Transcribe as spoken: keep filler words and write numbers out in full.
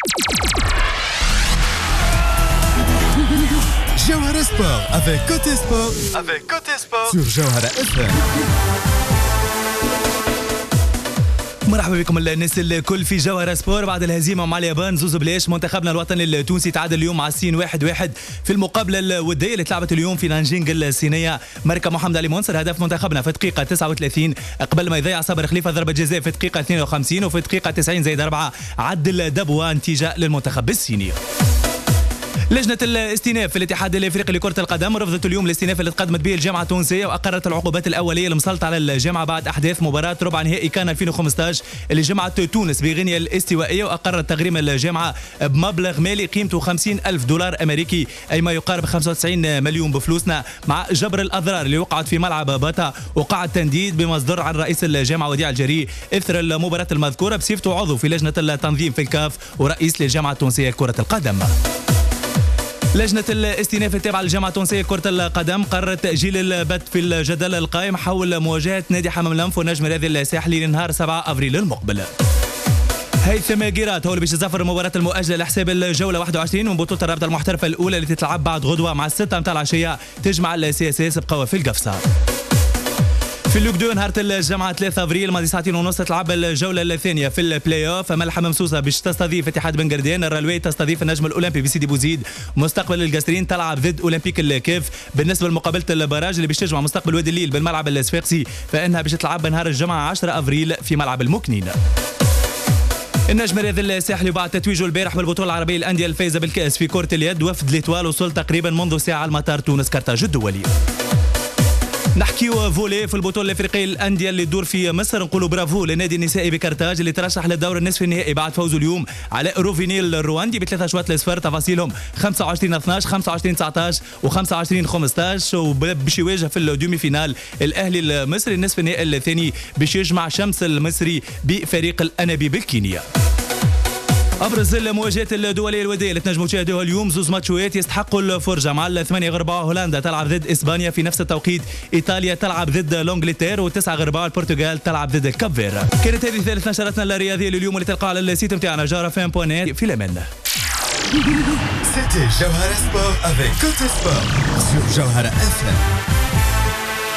Jawhara Sport avec Côté Sport, avec Côté Sport sur Jawhara اف ام. مرحبا بكم الناس الكل في جوهرة سبور. بعد الهزيمة مع اليابان زوز بلاش، منتخبنا الوطني التونسي تعادل اليوم مع الصين واحد واحد في المقابلة الودية اللي تلعبت اليوم في نانجينغ الصينية. ماركا محمد علي منصر هدف منتخبنا في دقيقة تسعة وثلاثين قبل ما يضيع صابر خليفة ضربة جزاء في دقيقة اثنين وخمسين، وفي دقيقة تسعين زائد أربعة عدل دبوة نتيجة للمنتخب الصيني. لجنة الاستئناف في الاتحاد الافريقي لكرة القدم رفضت اليوم الاستئناف اللي تقدمت به الجامعة التونسية، واقرت العقوبات الاولية المسلطة على الجامعة بعد احداث مباراة ربع نهائي كان ألفين وخمسطاش اللي جمعت تونس بغينيا الاستوائية، واقرت تغريم الجامعة بمبلغ مالي قيمته خمسين ألف دولار امريكي، اي ما يقارب خمسة وتسعين مليون بفلوسنا، مع جبر الاضرار اللي وقعت في ملعب باتا. وقع التنديد بمصدر عن رئيس الجامعة وديع الجري اثر المباراة المذكورة بصفته عضو في لجنة التنظيم في الكاف ورئيس للجامعة التونسية لكرة القدم. لجنة الاستئناف التابعة للجامعة التونسية لكرة القدم قررت تأجيل البت في الجدل القائم حول مواجهة نادي حمام الأنف ونجم الرياضي الساحلي لنهار سبعة أفريل المقبل. هيثم قيرات هو اللي باش يسافر المباراة المؤجلة لحساب الجولة واحد وعشرين من بطولة الرابطة المحترفة الأولى اللي تتلعب بعد غدوة مع الستة متاع العشية، تجمع السي اس اس بقوافل القفصة. في اللوك دو نهار الجمعة ثلاثة أفريل ماضي ساعتين ونص تلعب الجولة الثانية في البلاي اوف. ملحة ممسوسة باش تستضيف اتحاد بن قردان، الرلوي تستضيف النجم الأولمبي بسيدي بوزيد، مستقبل القصرين تلعب ضد أولمبيك الكيف. بالنسبة لمقابلة البراج اللي باش تجمع مستقبل وادي الليل بالملعب الصفاقسي فإنها باش تلعب نهار الجمعة عشرة أفريل في ملعب المكنين. النجم الرياضي الساحلي بعد تتويجه البارح بالبطولة العربية الأندية الفائزة بالكأس في كرة اليد وفد ليتوال وصل تقريبا منذ ساعة على مطار تونس كرتاج الدولي. نحكيو فولي في البطولة الافريقية الأندية اللي تدور في مصر. نقولوا برافو للنادي النسائي بكرتاج اللي ترشح للدور النصف النهائي بعد فوزه اليوم على روفينيل الرواندي بثلاثة اشواط لصفر. تفاصيلهم خمسة وعشرين اثناش خمسة وعشرين تسعطاش وخمسة وعشرين خمسطاش، وباش يواجه في الدومي فينال الأهلي المصري. النصف النهائي الثاني باش يجمع شمس المصري بفريق الأنابيب الكينيا. ابرز المواجهات الدوليه الوديه اللي تنجموا تشاهدوها اليوم، زوز ماتشوات يستحقوا الفرجه. مع الثمانيه غرباء هولندا تلعب ضد اسبانيا في نفس التوقيت، ايطاليا تلعب ضد لونجلتير، وتسعه غرباء البرتغال تلعب ضد الكافير. كانت هذه ثالث نشرتنا الرياضيه لليوم اللي تلقاها على السيت نتاعنا جوهرة اف ام دوت نت. في الامان. C'était Jawhara Sport avec Côté Sport sur Jawhara اف ام.